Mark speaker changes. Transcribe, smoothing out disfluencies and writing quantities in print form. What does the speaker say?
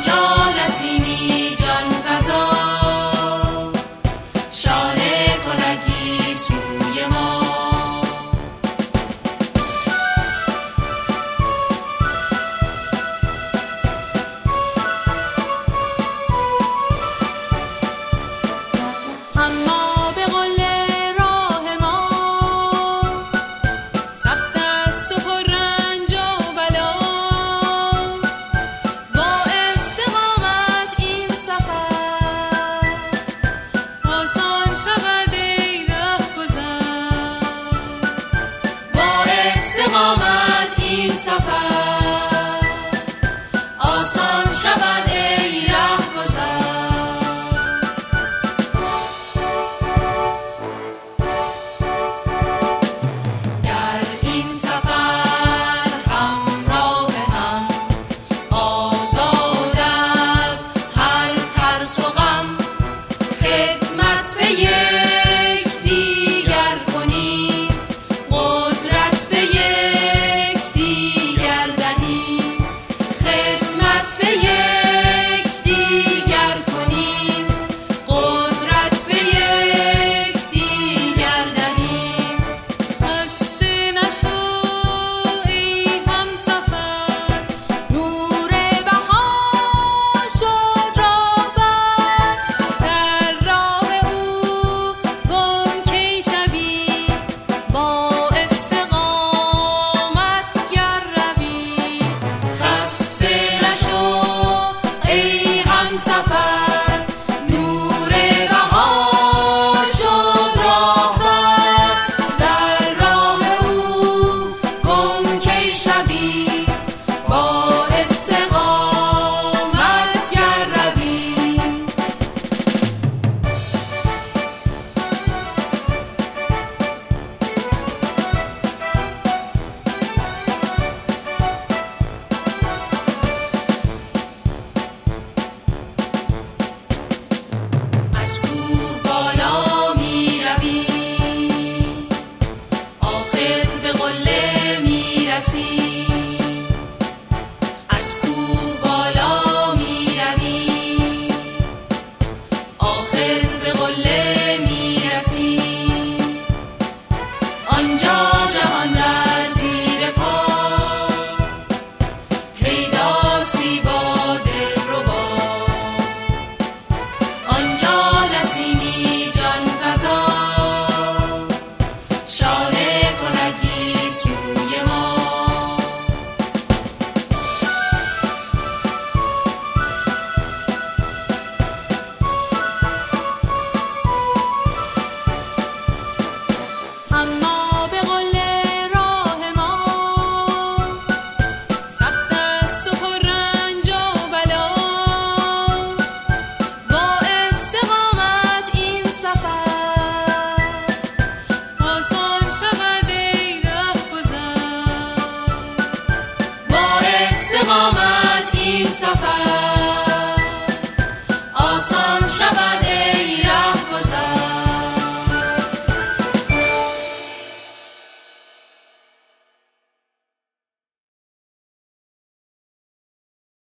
Speaker 1: استقامت این سفر آسان شود ای رهگذر. در این سفر همراه هم آزاد است هر ترس و غم، خدمت به یکدیگر کنیم، قدرت به یکدیگر دهیم، خدمت به یکدیگر کنیم، قدرت به یکدیگر دهیم. خسته نشو ای همسفر، نور بهار شد راهبر، در راه او گم کی شوی، با استقامت گر روی. خسته نشو ای همسفر، نور بهار شد راهبر، در راه او گم کی شوی، با استقامت گر روی. از کوه بالا می روی، آخر به قله می رسی. از کوه بالا می روی، آخر به قله می رسی. آنجا جهان در زیر پا، پیداسی با دلربا. آنجا نسیمی جان فزا، شانه کند سوی ما. اما به قول راه ما سخت است و پررنج و بلا، با استقامت این سفر آسان شود ای رهگذر. با استقامت این سفر